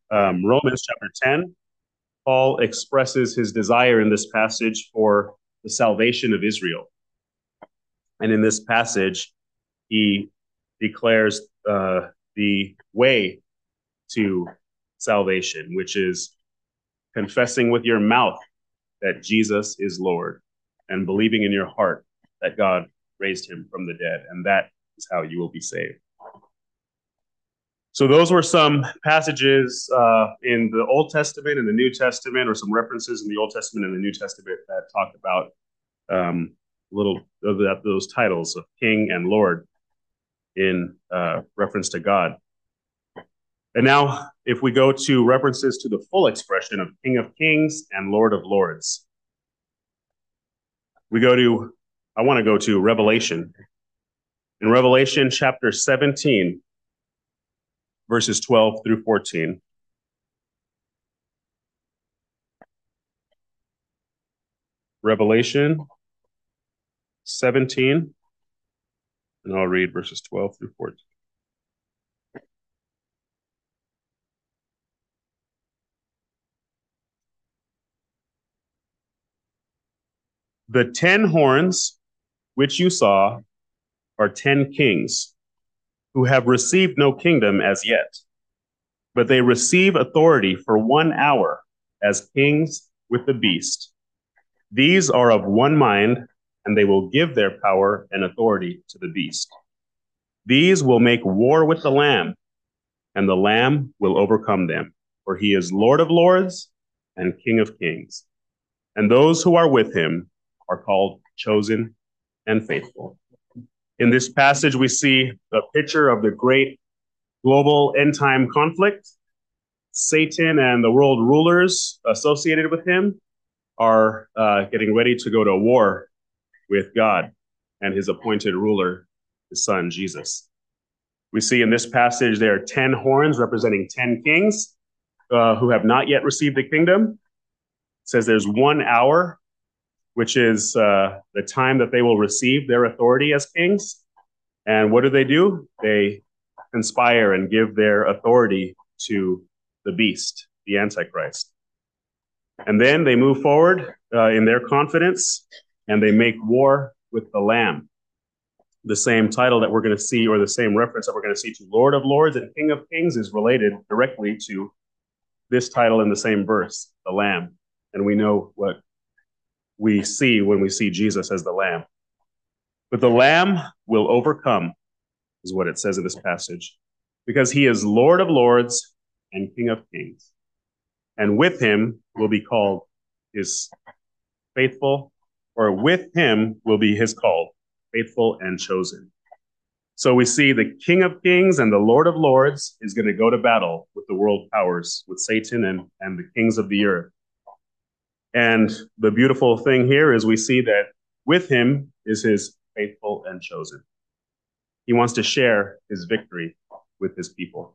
Romans chapter 10, Paul expresses his desire in this passage for the salvation of Israel. And in this passage, he declares the way to salvation, which is confessing with your mouth that Jesus is Lord and believing in your heart that God raised him from the dead. And that is how you will be saved. So those were some passages in the Old Testament and the New Testament, or some references in the Old Testament and the New Testament that talk about little of those titles of King and Lord in reference to God. And now, if we go to references to the full expression of King of Kings and Lord of Lords, I want to go to Revelation. In Revelation chapter 17, verses 12 through 14. Revelation 17, and I'll read verses 12 through 14. The 10 horns which you saw are 10 kings who have received no kingdom as yet, but they receive authority for 1 hour as kings with the beast. These are of one mind, and they will give their power and authority to the beast. These will make war with the Lamb, and the Lamb will overcome them, for he is Lord of lords and King of kings. And those who are with him are called chosen and faithful. In this passage, we see a picture of the great global end time conflict. Satan and the world rulers associated with him are getting ready to go to war with God and his appointed ruler, his son, Jesus. We see in this passage there are 10 horns representing 10 kings who have not yet received the kingdom. It says there's 1 hour, which is the time that they will receive their authority as kings. And what do? They conspire and give their authority to the beast, the Antichrist. And then they move forward in their confidence, and they make war with the Lamb. The same title that we're going to see, or the same reference that we're going to see to Lord of Lords and King of Kings, is related directly to this title in the same verse, the Lamb. And we know what we see when we see Jesus as the Lamb. But the Lamb will overcome, is what it says in this passage, because he is Lord of Lords and King of Kings. And with him will be called his faithful, or with him will be his called faithful and chosen. So we see the King of Kings and the Lord of Lords is going to go to battle with the world powers, with Satan and the kings of the earth. And the beautiful thing here is we see that with him is his faithful and chosen. He wants to share his victory with his people.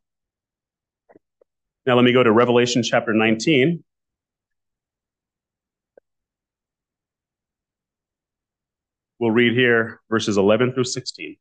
Now let me go to Revelation chapter 19. We'll read here verses 11 through 16.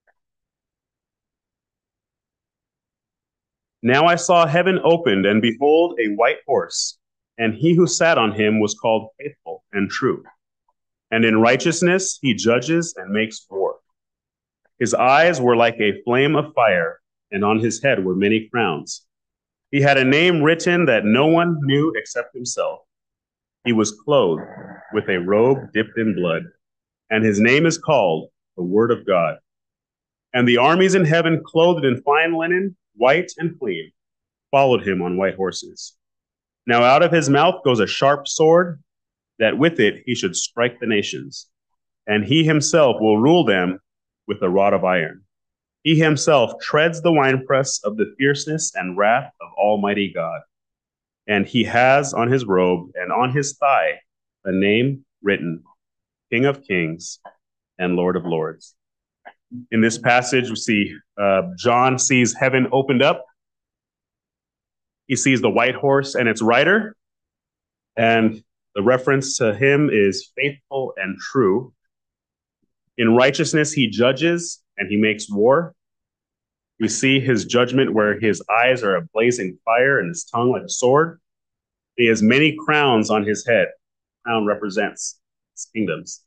Now I saw heaven opened, and behold, a white horse, and he who sat on him was called Faithful and True. And in righteousness he judges and makes war. His eyes were like a flame of fire, and on his head were many crowns. He had a name written that no one knew except himself. He was clothed with a robe dipped in blood, and his name is called the Word of God. And the armies in heaven, clothed in fine linen, white and clean, followed him on white horses. Now out of his mouth goes a sharp sword, that with it he should strike the nations. And he himself will rule them with a rod of iron. He himself treads the winepress of the fierceness and wrath of Almighty God. And he has on his robe and on his thigh a name written, King of Kings and Lord of Lords. In this passage, we see John sees heaven opened up. He sees the white horse and its rider. And the reference to him is faithful and true. In righteousness, he judges and he makes war. We see his judgment where his eyes are a blazing fire and his tongue like a sword. He has many crowns on his head. Crown represents his kingdoms.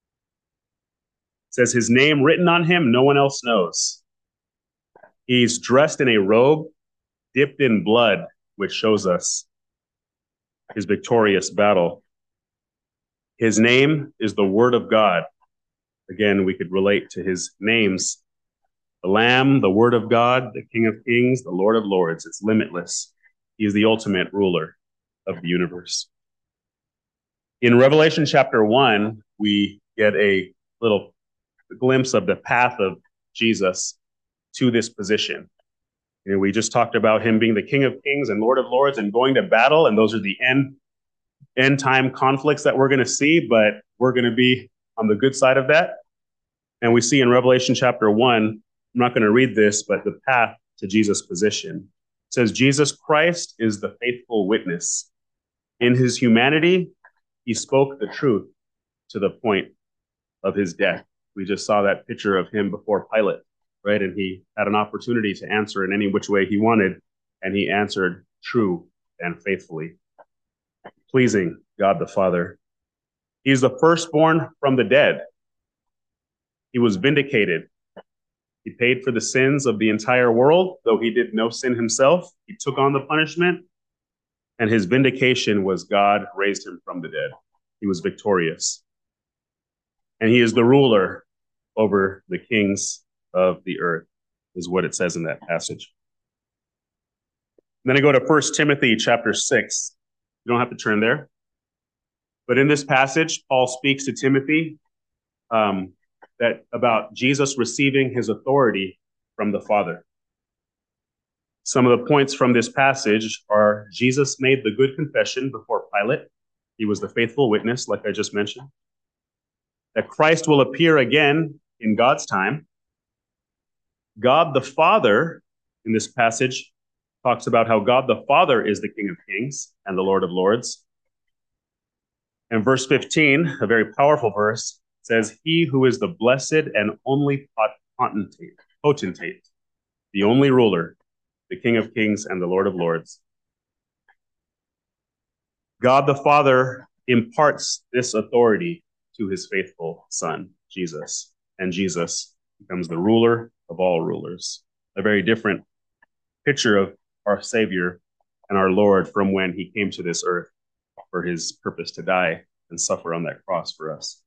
It says his name written on him, no one else knows. He's dressed in a robe dipped in blood, which shows us his victorious battle. His name is the Word of God. Again, we could relate to his names. The Lamb, the Word of God, the King of Kings, the Lord of Lords. It's limitless. He is the ultimate ruler of the universe. In Revelation chapter 1, we get a little glimpse of the path of Jesus to this position. You know, we just talked about him being the King of Kings and Lord of Lords and going to battle, and those are the end time conflicts that we're going to see, but we're going to be on the good side of that. And we see in Revelation chapter 1, I'm not going to read this, but the path to Jesus' position. It says, Jesus Christ is the faithful witness. In his humanity, he spoke the truth to the point of his death. We just saw that picture of him before Pilate, right? And he had an opportunity to answer in any which way he wanted, and he answered true and faithfully, pleasing God the Father. He's the firstborn from the dead. He was vindicated. He paid for the sins of the entire world, though he did no sin himself. He took on the punishment, and his vindication was God raised him from the dead. He was victorious. And he is the ruler over the kings of the earth, is what it says in that passage. And then I go to 1 Timothy chapter 6. You don't have to turn there. But in this passage, Paul speaks to Timothy that about Jesus receiving his authority from the Father. Some of the points from this passage are Jesus made the good confession before Pilate. He was the faithful witness, like I just mentioned. That Christ will appear again in God's time. God the Father, in this passage, talks about how God the Father is the King of Kings and the Lord of Lords. And verse 15, a very powerful verse, says, he who is the blessed and only potentate, the only ruler, the King of Kings and the Lord of Lords. God the Father imparts this authority to his faithful Son, Jesus. And Jesus becomes the ruler of all rulers. A very different picture of our Savior and our Lord from when he came to this earth for his purpose to die and suffer on that cross for us.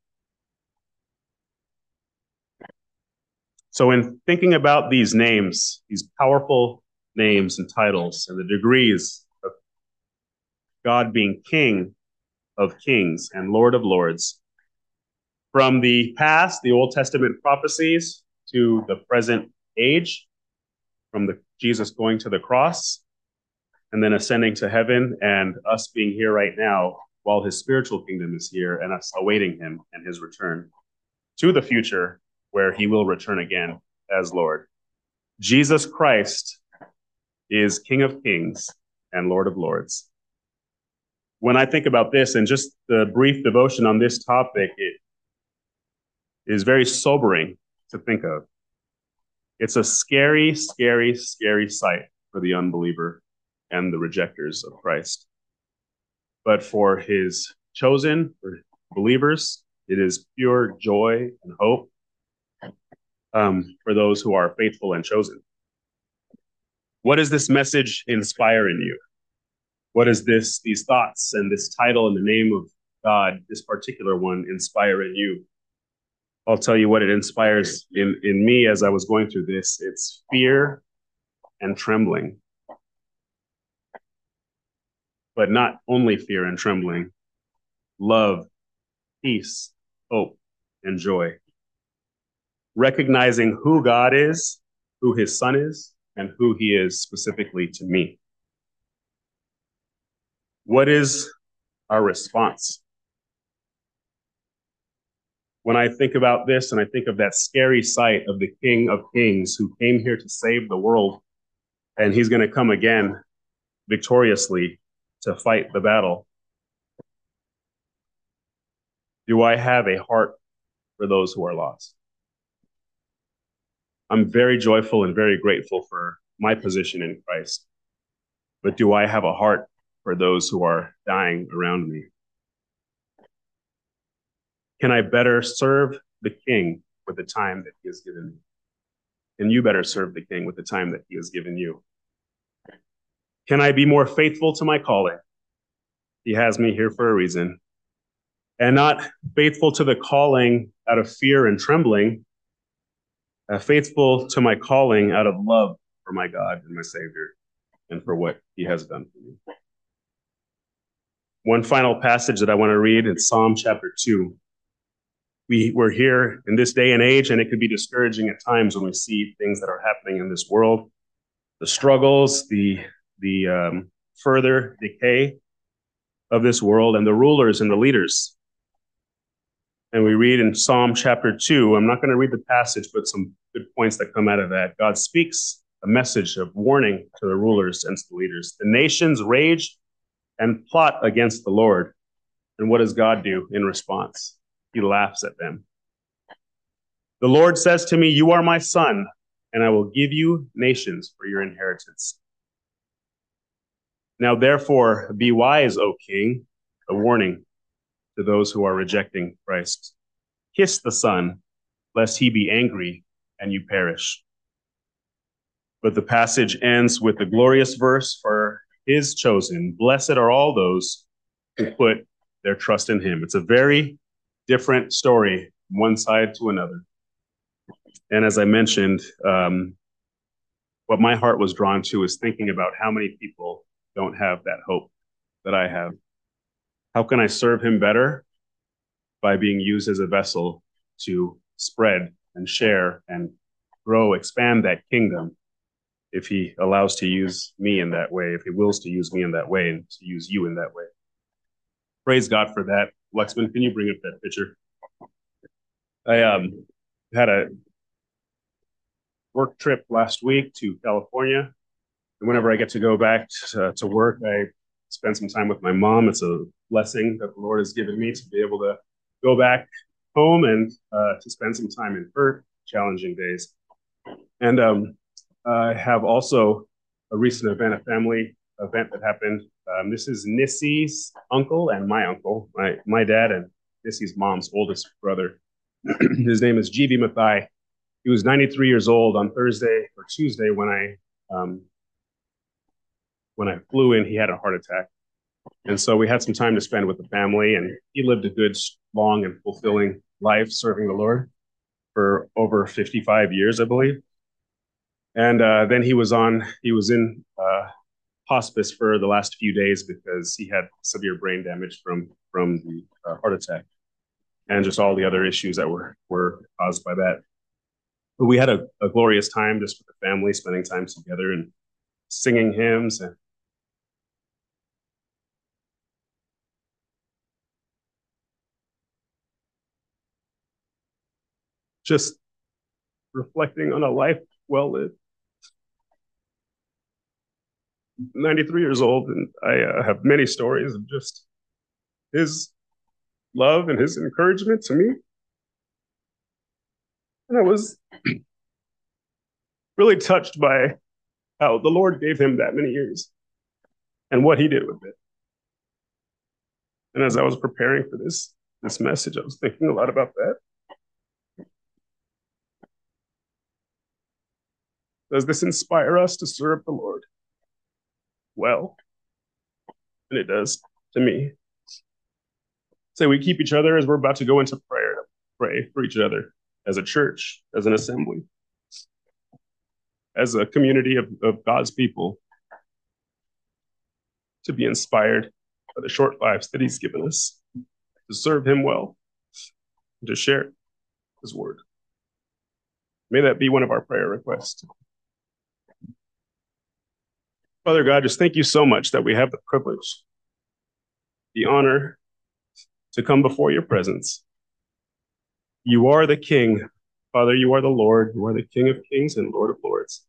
So in thinking about these names, these powerful names and titles and the degrees of God being King of Kings and Lord of Lords, from the past, the Old Testament prophecies, to the present age, from the Jesus going to the cross and then ascending to heaven, and us being here right now while his spiritual kingdom is here and us awaiting him and his return, to the future where he will return again as Lord. Jesus Christ is King of Kings and Lord of Lords. When I think about this and just the brief devotion on this topic, it is very sobering to think of. It's a scary, scary, scary sight for the unbeliever and the rejecters of Christ. But for his chosen, for believers, it is pure joy and hope for those who are faithful and chosen. What does this message inspire in you? What does these thoughts and this title in the name of God, this particular one, inspire in you? I'll tell you what it inspires in me as I was going through this. It's fear and trembling. But not only fear and trembling, love, peace, hope, and joy. Recognizing who God is, who his Son is, and who he is specifically to me. What is our response? When I think about this and I think of that scary sight of the King of Kings who came here to save the world, and he's going to come again victoriously to fight the battle, do I have a heart for those who are lost? I'm very joyful and very grateful for my position in Christ. But do I have a heart for those who are dying around me? Can I better serve the King with the time that he has given me? And you better serve the King with the time that he has given you. Can I be more faithful to my calling? He has me here for a reason. And not faithful to the calling out of fear and trembling, faithful to my calling out of love for my God and my Savior and for what he has done for me. One final passage that I want to read in Psalm chapter 2. We're here in this day and age, and it could be discouraging at times when we see things that are happening in this world, the struggles, the further decay of this world, and the rulers and the leaders. And we read in Psalm chapter 2, I'm not going to read the passage, but some good points that come out of that. God speaks a message of warning to the rulers and to the leaders. The nations rage and plot against the Lord. And what does God do in response? He laughs at them. The Lord says to me, "You are my son, and I will give you nations for your inheritance." Now, therefore, be wise, O king, a warning to those who are rejecting Christ. Kiss the Son, lest he be angry and you perish. But the passage ends with the glorious verse, for his chosen. Blessed are all those who put their trust in him. It's a very different story from one side to another. And as I mentioned, what my heart was drawn to is thinking about how many people don't have that hope that I have. How can I serve him better? By being used as a vessel to spread and share and grow, expand that kingdom, if he allows to use me in that way, if he wills to use me in that way and to use you in that way. Praise God for that. Lexman, can you bring up that picture? I had a work trip last week to California. And whenever I get to go back to work, I spend some time with my mom. It's a blessing that the Lord has given me to be able to go back home and to spend some time in her challenging days. And I have also a recent event, a family event that happened. This is Nissy's uncle and my uncle, my dad and Nissy's mom's oldest brother. His name is G.B. Mathai. He was 93 years old on Thursday or Tuesday when I flew in. He had a heart attack. And so we had some time to spend with the family, and he lived a good, long, and fulfilling life serving the Lord for over 55 years, I believe. And then he was in hospice for the last few days because he had severe brain damage from the heart attack and just all the other issues that were caused by that. But we had a glorious time just with the family, spending time together and singing hymns and just reflecting on a life well lived. 93 years old, and I have many stories of just his love and his encouragement to me. And I was really touched by how the Lord gave him that many years and what he did with it. And as I was preparing for this message, I was thinking a lot about that. Does this inspire us to serve the Lord? Well, and it does to me. So we keep each other as we're about to go into prayer, to pray for each other as a church, as an assembly, as a community of God's people, to be inspired by the short lives that he's given us, to serve him well, and to share his word. May that be one of our prayer requests. Father God, just thank you so much that we have the privilege, the honor to come before your presence. You are the King. Father, you are the Lord. You are the King of kings and Lord of lords.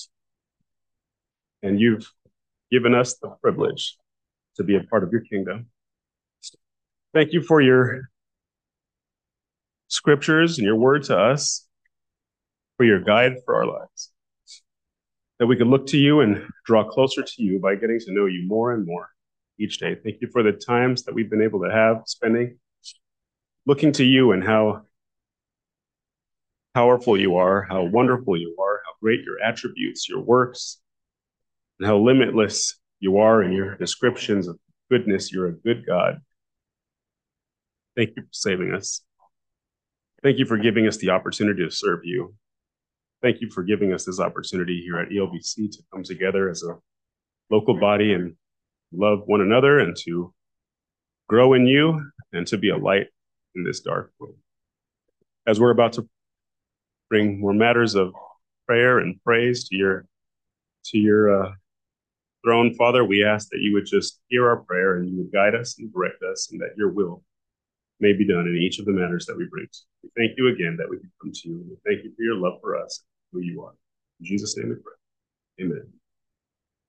And you've given us the privilege to be a part of your kingdom. Thank you for your scriptures and your word to us, for your guide for our lives. That we could look to you and draw closer to you by getting to know you more and more each day. Thank you for the times that we've been able to have spending looking to you and how powerful you are, how wonderful you are, how great your attributes, your works, and how limitless you are in your descriptions of goodness. You're a good God. Thank you for saving us. Thank you for giving us the opportunity to serve you. Thank you for giving us this opportunity here at ELBC to come together as a local body and love one another and to grow in you and to be a light in this dark world. As we're about to bring more matters of prayer and praise to your throne, Father, we ask that you would just hear our prayer and you would guide us and direct us, and that your will may be done in each of the matters that we bring. We thank you again that we can come to you. We thank you for your love for us, who you are. In Jesus' name we pray. Amen.